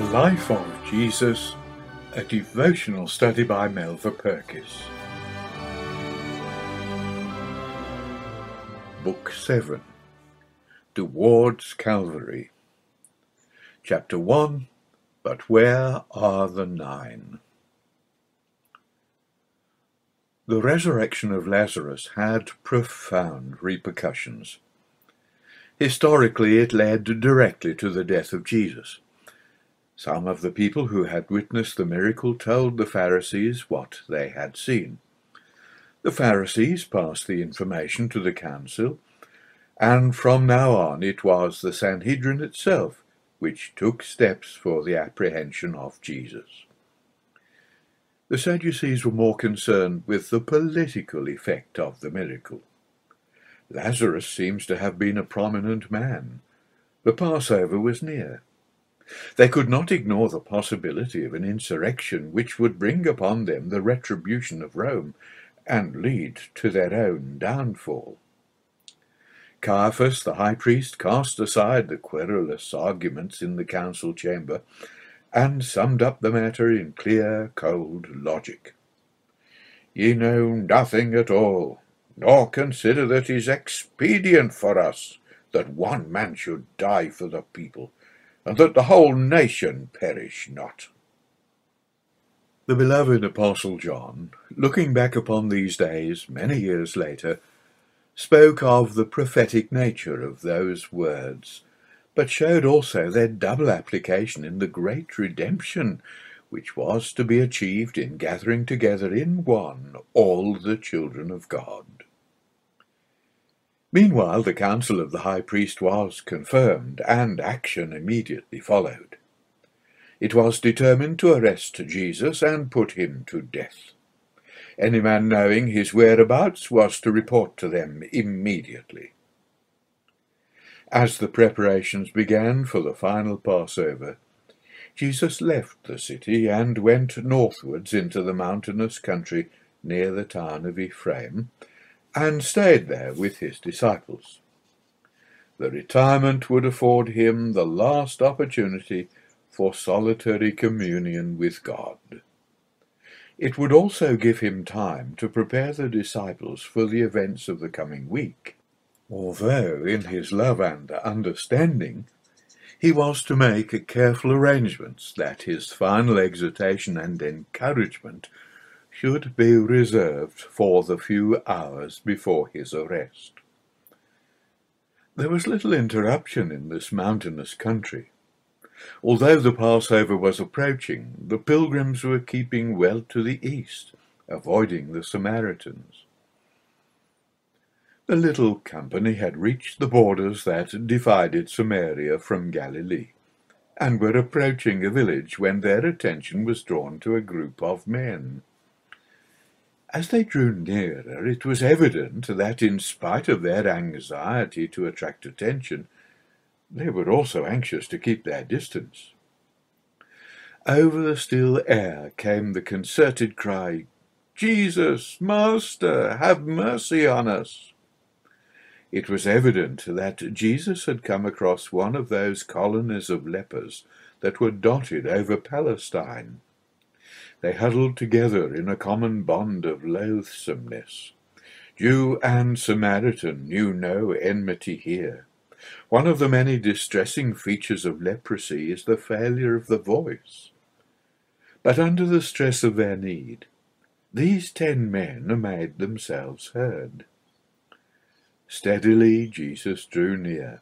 Life of Jesus, a devotional study by Melva Purkis. Book 7, Towards Calvary. Chapter 1, But Where Are the Nine? The resurrection of Lazarus had profound repercussions. Historically, it led directly to the death of Jesus. Some of the people who had witnessed the miracle told the Pharisees what they had seen. The Pharisees passed the information to the council, and from now on it was the Sanhedrin itself which took steps for the apprehension of Jesus. The Sadducees were more concerned with the political effect of the miracle. Lazarus seems to have been a prominent man. The Passover was near. They could not ignore the possibility of an insurrection which would bring upon them the retribution of Rome and lead to their own downfall. Caiaphas, the high priest, cast aside the querulous arguments in the council chamber and summed up the matter in clear, cold logic. "Ye know nothing at all, nor consider that it is expedient for us that one man should die for the people, and that the whole nation perish not." The beloved Apostle John, looking back upon these days many years later, spoke of the prophetic nature of those words, but showed also their double application in the great redemption which was to be achieved in gathering together in one all the children of God. Meanwhile, the counsel of the high priest was confirmed, and action immediately followed. It was determined to arrest Jesus and put him to death. Any man knowing his whereabouts was to report to them immediately. As the preparations began for the final Passover, Jesus left the city and went northwards into the mountainous country near the town of Ephraim, and stayed there with his disciples. The retirement would afford him the last opportunity for solitary communion with God. It would also give him time to prepare the disciples for the events of the coming week, although in his love and understanding he was to make careful arrangements that his final exhortation and encouragement should be reserved for the few hours before his arrest. There was little interruption in this mountainous country. Although the Passover was approaching, the pilgrims were keeping well to the east, avoiding the Samaritans. The little company had reached the borders that divided Samaria from Galilee, and were approaching a village when their attention was drawn to a group of men. As they drew nearer, it was evident that, in spite of their anxiety to attract attention, they were also anxious to keep their distance. Over the still air came the concerted cry, "Jesus, Master, have mercy on us!" It was evident that Jesus had come across one of those colonies of lepers that were dotted over Palestine. They huddled together in a common bond of loathsomeness. Jew and Samaritan knew no enmity here. One of the many distressing features of leprosy is the failure of the voice. But under the stress of their need, these 10 men made themselves heard. Steadily Jesus drew near.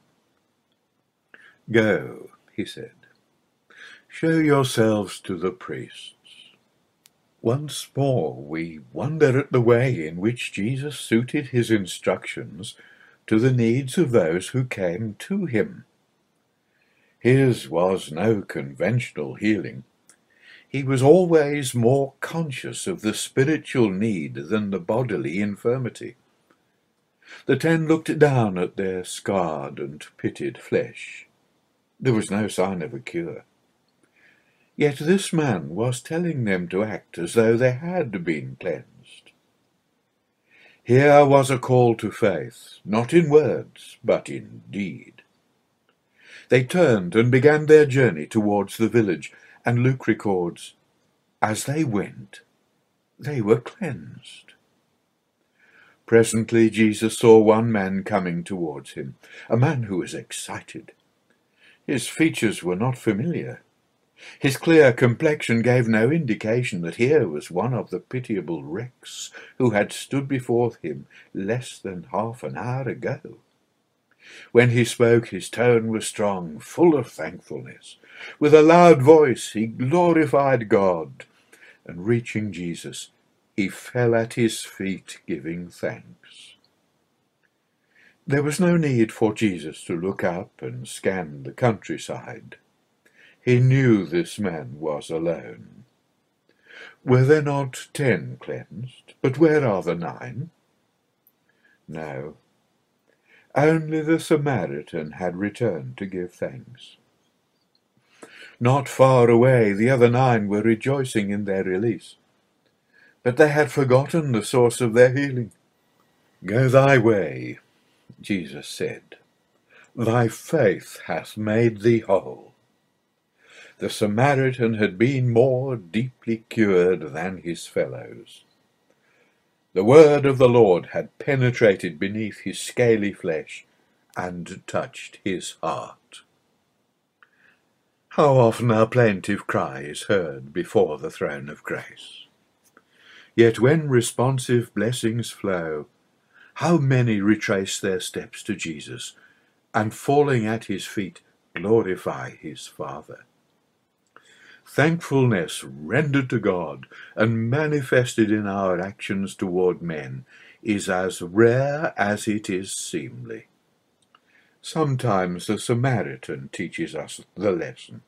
"Go," he said. "Show yourselves to the priests." Once more we wonder at the way in which Jesus suited his instructions to the needs of those who came to him. His was no conventional healing. He was always more conscious of the spiritual need than the bodily infirmity. The 10 looked down at their scarred and pitted flesh. There was no sign of a cure. Yet this man was telling them to act as though they had been cleansed. Here was a call to faith, not in words, but in deed. They turned and began their journey towards the village, and Luke records, "As they went, they were cleansed." Presently Jesus saw one man coming towards him, a man who was excited. His features were not familiar. His clear complexion gave no indication that here was one of the pitiable wrecks who had stood before him less than half an hour ago. When he spoke, his tone was strong, full of thankfulness. With a loud voice he glorified God, and reaching Jesus, he fell at his feet, giving thanks. There was no need for Jesus to look up and scan the countryside. He knew this man was alone. Were there not 10 cleansed? But where are the 9? No. Only the Samaritan had returned to give thanks. Not far away, the other 9 were rejoicing in their release. But they had forgotten the source of their healing. "Go thy way," Jesus said. "Thy faith hath made thee whole." The Samaritan had been more deeply cured than his fellows. The word of the Lord had penetrated beneath his scaly flesh and touched his heart. How often our plaintive cry is heard before the throne of grace. Yet when responsive blessings flow, how many retrace their steps to Jesus, and falling at his feet, glorify his Father. Thankfulness rendered to God and manifested in our actions toward men is as rare as it is seemly. Sometimes the Samaritan teaches us the lesson.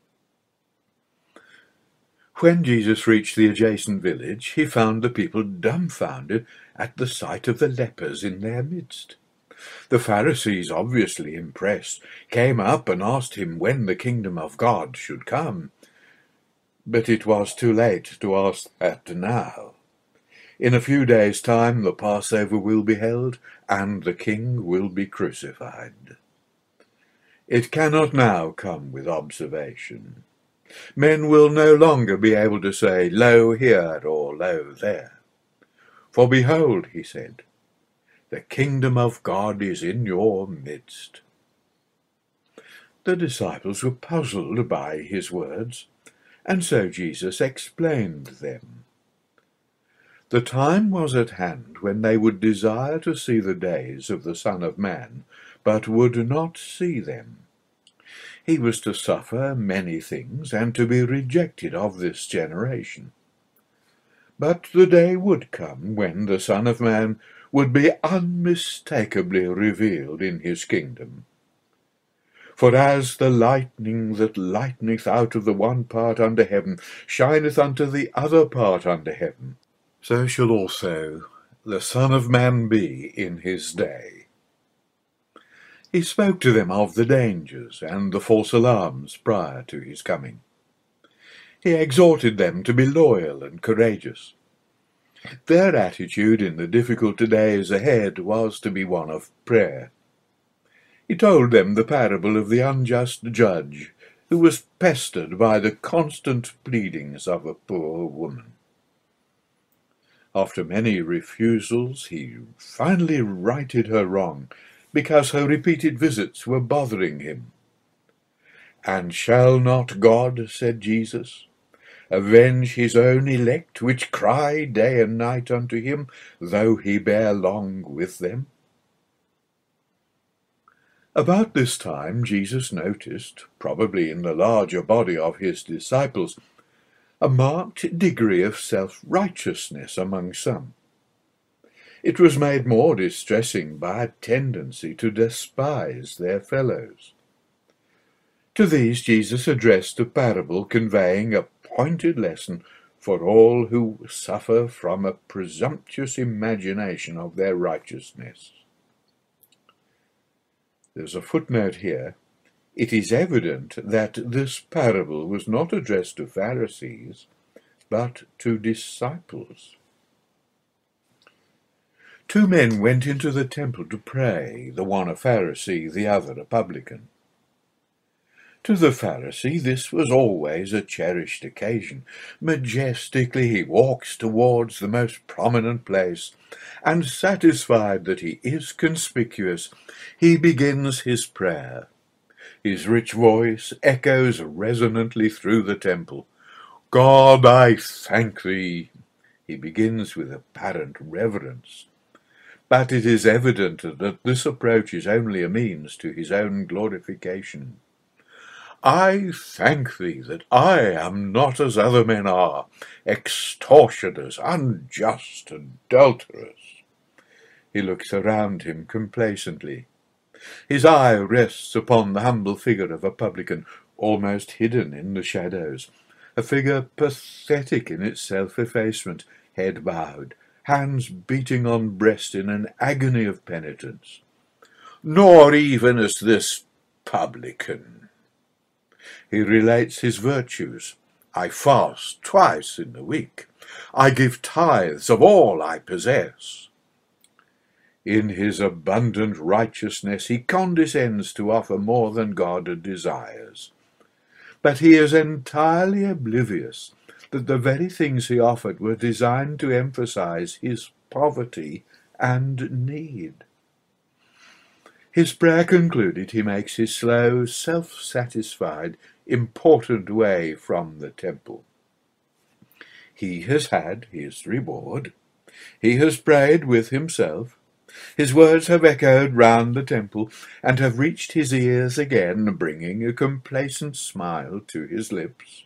When Jesus reached the adjacent village, he found the people dumbfounded at the sight of the lepers in their midst. The Pharisees, obviously impressed, came up and asked him when the kingdom of God should come. But it was too late to ask that now. In a few days' time the Passover will be held, and the King will be crucified. It cannot now come with observation. Men will no longer be able to say, "Lo here," or "Lo there." "For behold," he said, "the kingdom of God is in your midst." The disciples were puzzled by his words, and so Jesus explained them. The time was at hand when they would desire to see the days of the Son of Man, but would not see them. He was to suffer many things, and to be rejected of this generation. But the day would come when the Son of Man would be unmistakably revealed in his kingdom. For as the lightning that lighteneth out of the one part under heaven shineth unto the other part under heaven, so shall also the Son of Man be in his day. He spoke to them of the dangers and the false alarms prior to his coming. He exhorted them to be loyal and courageous. Their attitude in the difficult days ahead was to be one of prayer. He told them the parable of the unjust judge who was pestered by the constant pleadings of a poor woman. After many refusals, he finally righted her wrong, because her repeated visits were bothering him. "And shall not God," said Jesus, "avenge his own elect, which cry day and night unto him, though he bear long with them?" About this time Jesus noticed, probably in the larger body of his disciples, a marked degree of self-righteousness among some. It was made more distressing by a tendency to despise their fellows. To these Jesus addressed a parable conveying a pointed lesson for all who suffer from a presumptuous imagination of their righteousness. There's a footnote here. It is evident that this parable was not addressed to Pharisees, but to disciples. 2 men went into the temple to pray, the one a Pharisee, the other a publican. To the Pharisee this was always a cherished occasion. Majestically he walks towards the most prominent place, and satisfied that he is conspicuous, he begins his prayer. His rich voice echoes resonantly through the temple. God, I thank thee. He begins with apparent reverence. But it is evident that this approach is only a means to his own glorification. I thank thee that I am not as other men are, extortioners, unjust, adulterers. He looks around him complacently. His eye rests upon the humble figure of a publican, almost hidden in the shadows, a figure pathetic in its self-effacement, head bowed, hands beating on breast in an agony of penitence. Nor even as this publican. He relates his virtues. I fast twice in the week. I give tithes of all I possess. In his abundant righteousness he condescends to offer more than God desires. But he is entirely oblivious that the very things he offered were designed to emphasize his poverty and need. His prayer concluded, he makes his slow, self-satisfied, important way from the temple. He has had his reward. He has prayed with himself. His words have echoed round the temple, and have reached his ears again, bringing a complacent smile to his lips.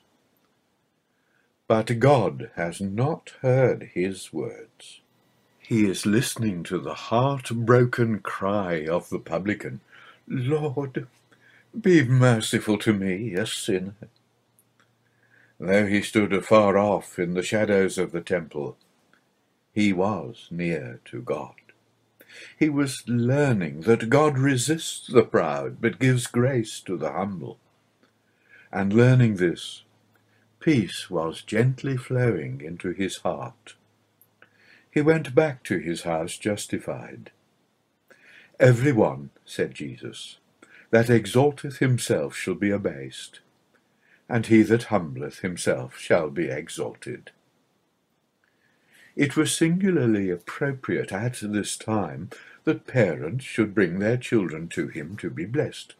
But God has not heard his words. He is listening to the heart-broken cry of the publican, Lord, be merciful to me, a sinner. Though he stood afar off in the shadows of the temple, he was near to God. He was learning that God resists the proud, but gives grace to the humble. And learning this, peace was gently flowing into his heart. He went back to his house justified. Every one, said Jesus, that exalteth himself shall be abased, and he that humbleth himself shall be exalted. It was singularly appropriate at this time that parents should bring their children to him to be blessed.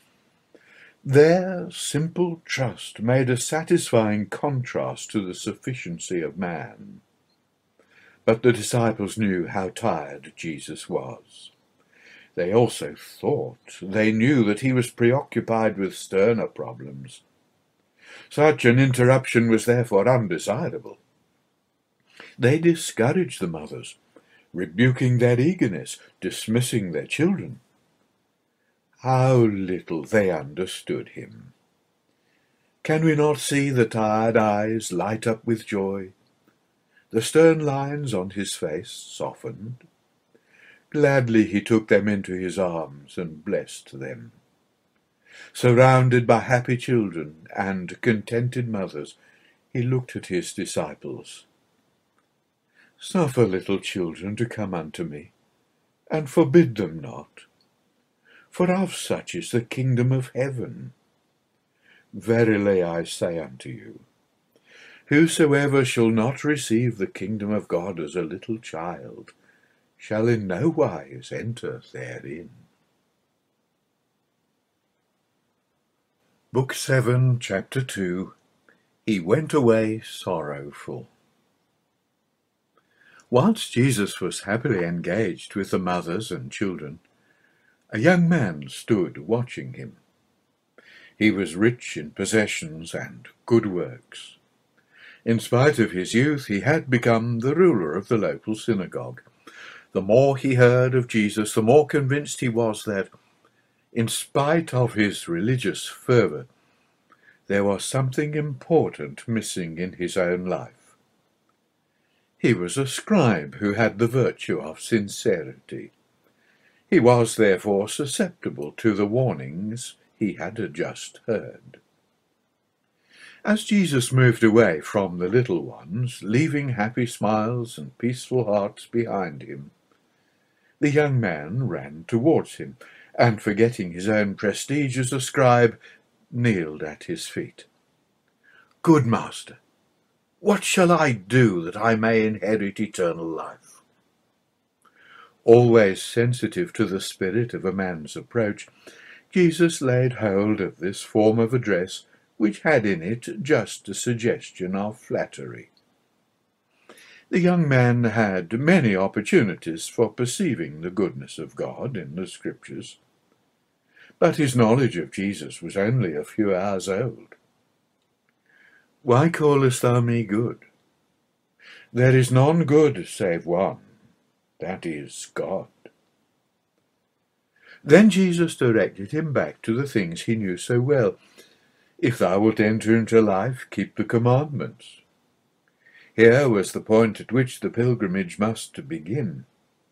Their simple trust made a satisfying contrast to the sufficiency of man. But the disciples knew how tired Jesus was. They also they knew that he was preoccupied with sterner problems. Such an interruption was therefore undesirable. They discouraged the mothers, rebuking their eagerness, dismissing their children. How little they understood him! Can we not see the tired eyes light up with joy? The stern lines on his face softened. Gladly he took them into his arms and blessed them. Surrounded by happy children and contented mothers, he looked at his disciples. Suffer little children to come unto me, and forbid them not. For of such is the kingdom of heaven. Verily I say unto you, whosoever shall not receive the kingdom of God as a little child shall in no wise enter therein. Book 7, Chapter 2. He went away sorrowful. Whilst Jesus was happily engaged with the mothers and children, a young man stood watching him. He was rich in possessions and good works. In spite of his youth, he had become the ruler of the local synagogue. The more he heard of Jesus, the more convinced he was that, in spite of his religious fervour, there was something important missing in his own life. He was a scribe who had the virtue of sincerity. He was therefore susceptible to the warnings he had just heard. As Jesus moved away from the little ones, leaving happy smiles and peaceful hearts behind him, the young man ran towards him, and forgetting his own prestige as a scribe, kneeled at his feet. "Good Master, what shall I do that I may inherit eternal life?" Always sensitive to the spirit of a man's approach, Jesus laid hold of this form of address, which had in it just a suggestion of flattery. The young man had many opportunities for perceiving the goodness of God in the Scriptures, but his knowledge of Jesus was only a few hours old. "Why callest thou me good? There is none good save one, that is God." Then Jesus directed him back to the things he knew so well. "If thou wilt enter into life, keep the commandments." Here was the point at which the pilgrimage must begin.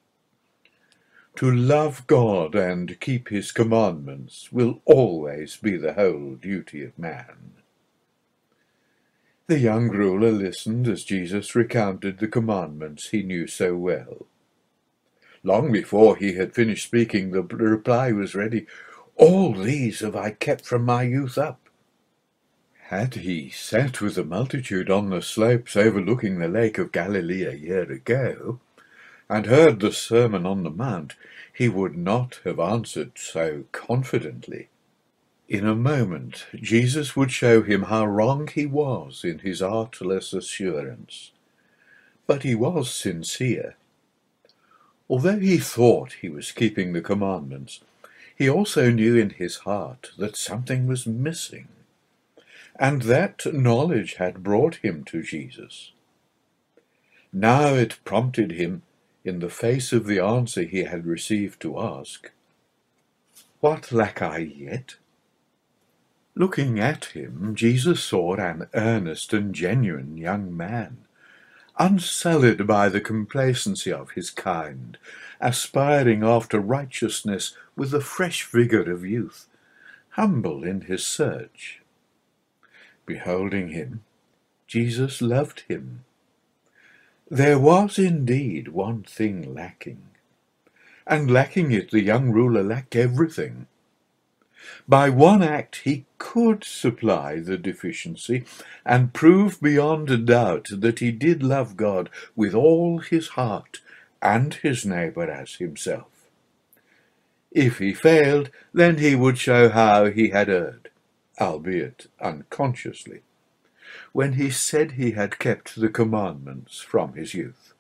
To love God and keep his commandments will always be the whole duty of man. The young ruler listened as Jesus recounted the commandments he knew so well. Long before he had finished speaking, the reply was ready. "All these have I kept from my youth up." Had he sat with the multitude on the slopes overlooking the Lake of Galilee a year ago, and heard the Sermon on the Mount, he would not have answered so confidently. In a moment, Jesus would show him how wrong he was in his artless assurance. But he was sincere. Although he thought he was keeping the commandments, he also knew in his heart that something was missing, and that knowledge had brought him to Jesus. Now it prompted him, in the face of the answer he had received, to ask, "What lack I yet?" Looking at him, Jesus saw an earnest and genuine young man, unsullied by the complacency of his kind, aspiring after righteousness with the fresh vigour of youth, humble in his search. Beholding him, Jesus loved him. There was indeed one thing lacking, and lacking it the young ruler lacked everything. By one act he could supply the deficiency and prove beyond a doubt that he did love God with all his heart and his neighbour as himself. If he failed, then he would show how he had erred, albeit unconsciously, when he said he had kept the commandments from his youth.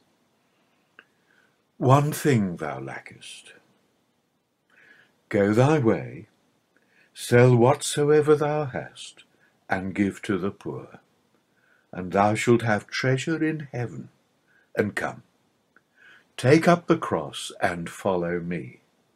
"One thing thou lackest. Go thy way, sell whatsoever thou hast, and give to the poor, and thou shalt have treasure in heaven. And come, take up the cross, and follow me."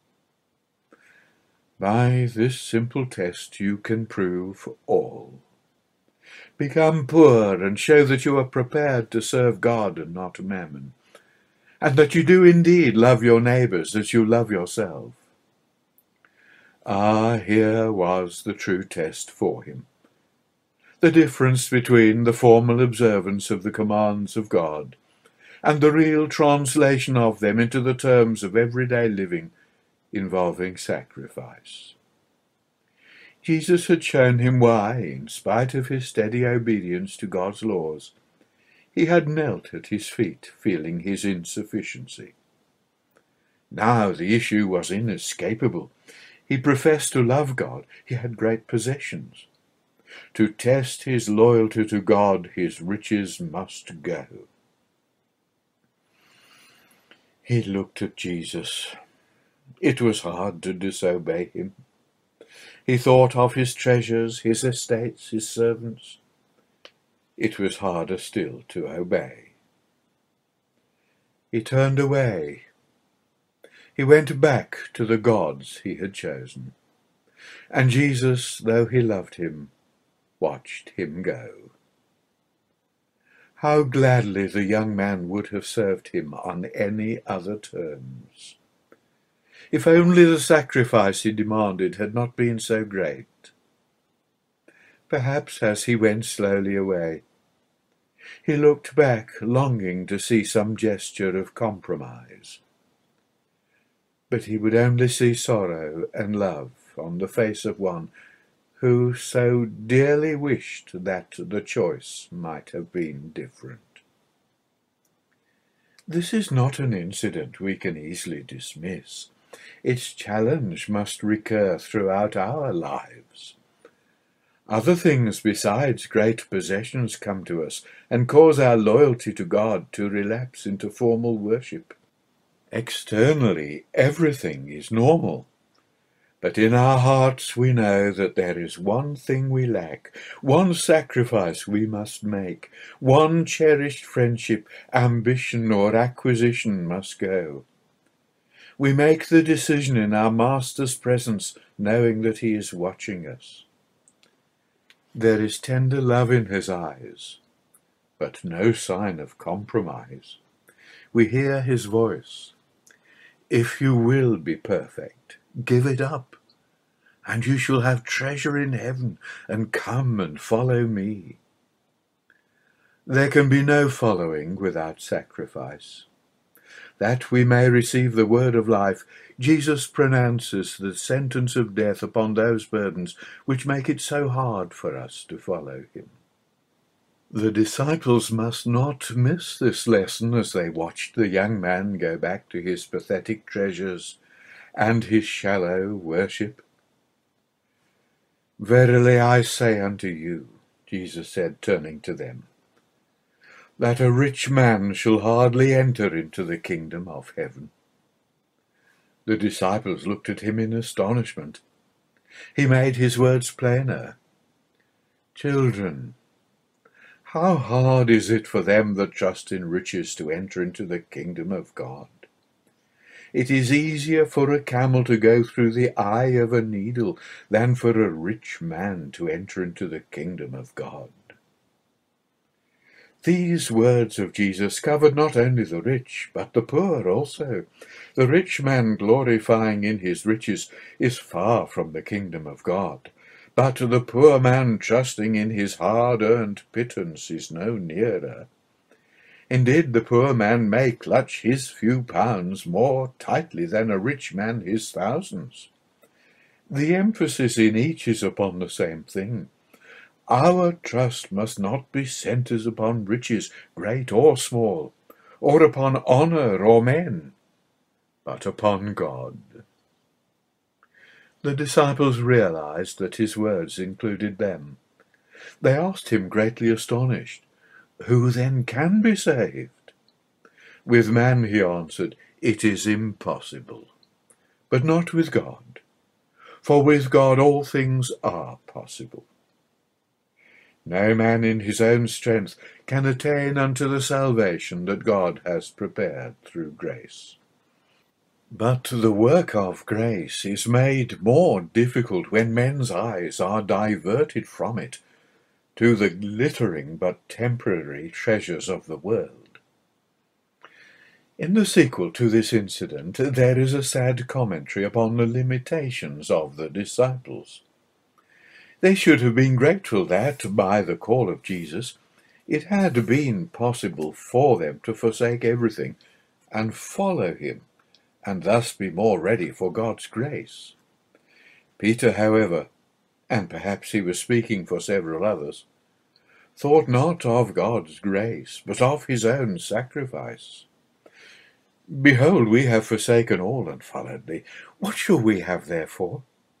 By this simple test you can prove all. Become poor, and show that you are prepared to serve God and not mammon, and that you do indeed love your neighbours as you love yourself. Ah, here was the true test for him. The difference between the formal observance of the commands of God and the real translation of them into the terms of everyday living involving sacrifice. Jesus had shown him why, in spite of his steady obedience to God's laws, he had knelt at his feet, feeling his insufficiency. Now the issue was inescapable. He professed to love God. He had great possessions. To test his loyalty to God, his riches must go. He looked at Jesus. It was hard to disobey him. He thought of his treasures, his estates, his servants. It was harder still to obey. He turned away. He went back to the gods he had chosen. And Jesus, though he loved him, watched him go. How gladly the young man would have served him on any other terms, if only the sacrifice he demanded had not been so great. Perhaps as he went slowly away, he looked back, longing to see some gesture of compromise. But he would only see sorrow and love on the face of one who so dearly wished that the choice might have been different. This is not an incident we can easily dismiss. Its challenge must recur throughout our lives. Other things besides great possessions come to us and cause our loyalty to God to relapse into formal worship. Externally, everything is normal. But in our hearts we know that there is one thing we lack, one sacrifice we must make, one cherished friendship, ambition, or acquisition must go. We make the decision in our Master's presence, knowing that he is watching us. There is tender love in his eyes, but no sign of compromise. We hear his voice. If you will be perfect, give it up, and you shall have treasure in heaven, and come and follow me. There can be no following without sacrifice. That we may receive the word of life, Jesus pronounces the sentence of death upon those burdens which make it so hard for us to follow him. The disciples must not miss this lesson as they watched the young man go back to his pathetic treasures and his shallow worship. Verily I say unto you, Jesus said, turning to them, that a rich man shall hardly enter into the kingdom of heaven. The disciples looked at him in astonishment. He made his words plainer. Children, how hard is it for them that trust in riches to enter into the kingdom of God? It is easier for a camel to go through the eye of a needle than for a rich man to enter into the kingdom of God. These words of Jesus covered not only the rich, but the poor also. The rich man glorifying in his riches is far from the kingdom of God, but the poor man trusting in his hard-earned pittance is no nearer. Indeed, the poor man may clutch his few pounds more tightly than a rich man his thousands. The emphasis in each is upon the same thing. Our trust must not be centred upon riches, great or small, or upon honour or men, but upon God. The disciples realized that his words included them. They asked him, greatly astonished, "Who then can be saved?" With man, he answered, "It is impossible, but not with God, for with God all things are possible." No man in his own strength can attain unto the salvation that God has prepared through grace. But the work of grace is made more difficult when men's eyes are diverted from it to the glittering but temporary treasures of the world. In the sequel to this incident, there is a sad commentary upon the limitations of the disciples. They should have been grateful that, by the call of Jesus, it had been possible for them to forsake everything and follow him, and thus be more ready for God's grace. Peter, however, and perhaps he was speaking for several others, thought not of God's grace, but of his own sacrifice. "Behold, we have forsaken all and followed thee. What shall we have therefore?"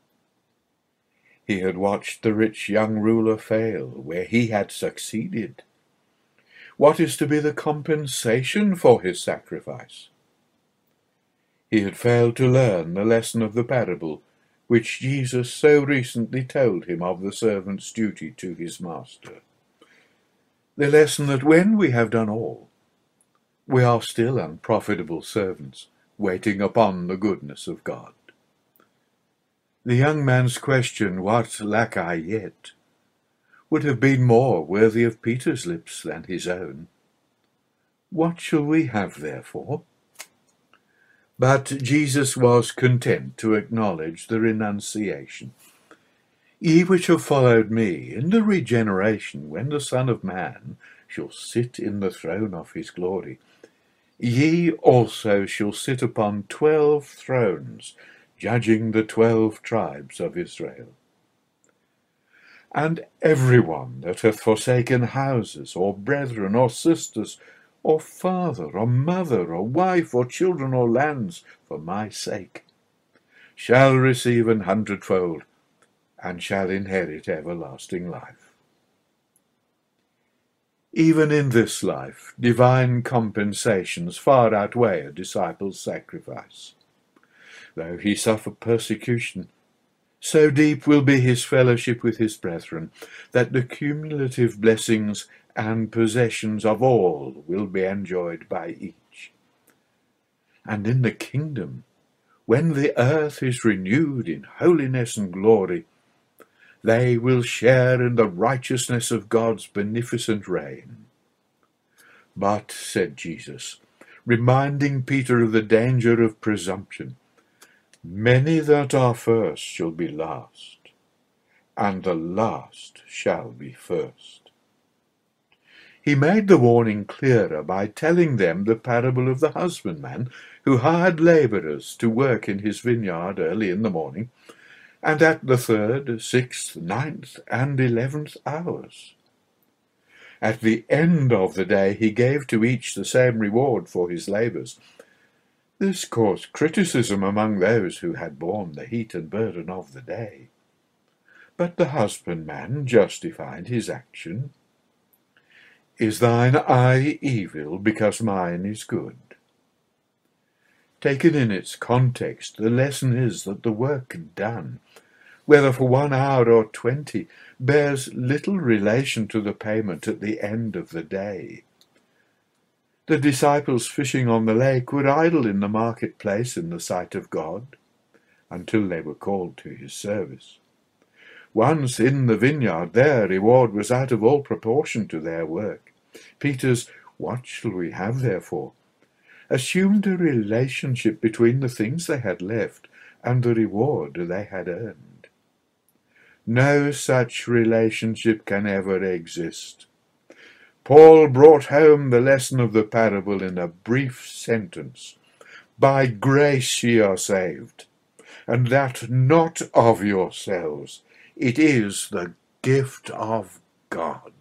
He had watched the rich young ruler fail where he had succeeded. What is to be the compensation for his sacrifice? He had failed to learn the lesson of the parable which Jesus so recently told him of the servant's duty to his master. The lesson that when we have done all, we are still unprofitable servants, waiting upon the goodness of God. The young man's question, "What lack I yet?" would have been more worthy of Peter's lips than his own. What shall we have therefore? But Jesus was content to acknowledge the renunciation. "Ye which have followed me, in the regeneration, when the Son of Man shall sit in the throne of his glory, ye also shall sit upon 12 thrones, judging the 12 tribes of Israel." And every one that hath forsaken houses, or brethren, or sisters, or father, or mother, or wife, or children, or lands, for my sake, shall receive 100-fold, and shall inherit everlasting life. Even in this life, divine compensations far outweigh a disciple's sacrifice. Though he suffer persecution, so deep will be his fellowship with his brethren, that the cumulative blessings and possessions of all will be enjoyed by each. And in the kingdom, when the earth is renewed in holiness and glory, they will share in the righteousness of God's beneficent reign. But, said Jesus, reminding Peter of the danger of presumption, many that are first shall be last, and the last shall be first. He made the warning clearer by telling them the parable of the husbandman who hired labourers to work in his vineyard early in the morning, and at the 3rd, 6th, 9th, and 11th hours. At the end of the day he gave to each the same reward for his labours. This caused criticism among those who had borne the heat and burden of the day. But the husbandman justified his action. Is thine eye evil because mine is good? Taken in its context, the lesson is that the work done, whether for 1 hour or 20, bears little relation to the payment at the end of the day. The disciples fishing on the lake were idle in the marketplace in the sight of God, until they were called to his service. Once in the vineyard, their reward was out of all proportion to their work. Peter's "What shall we have therefore?" assumed a relationship between the things they had left and the reward they had earned. No such relationship can ever exist. Paul brought home the lesson of the parable in a brief sentence. By grace ye are saved, and that not of yourselves. It is the gift of God.